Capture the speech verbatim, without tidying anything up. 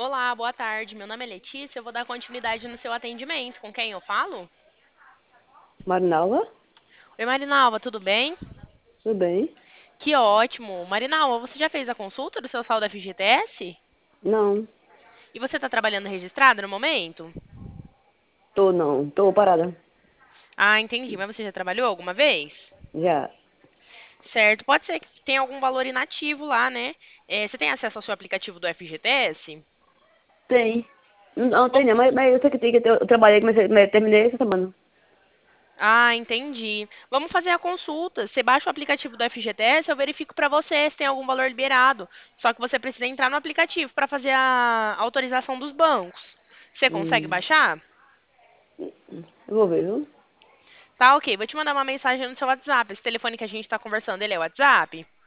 Olá, boa tarde. Meu nome é Letícia. Eu vou dar continuidade no seu atendimento. Com quem eu falo? Marinalva, Oi, Marinalva, tudo bem? tudo bem? Que ótimo. Marinalva, você já fez a consulta do seu saldo F G T S? Não, E você está trabalhando registrada no momento? tô não, tô parada. Ah, entendi. Mas você já trabalhou alguma vez? Já Certo. Pode ser que tenha algum valor inativo lá, né? É, você tem acesso ao seu aplicativo do F G T S? tem. Não, tem não, mas, mas eu sei que tem que ter, eu trabalhei, comecei, mas terminei essa semana. Ah, entendi. Vamos fazer a consulta. Você baixa o aplicativo do F G T S, eu verifico para você se tem algum valor liberado. Só que você precisa entrar no aplicativo para fazer a autorização dos bancos. Você consegue Hum, baixar? eu vou ver, viu? Tá, ok. Vou te mandar uma mensagem no seu WhatsApp. Esse telefone que a gente está conversando, ele é o WhatsApp?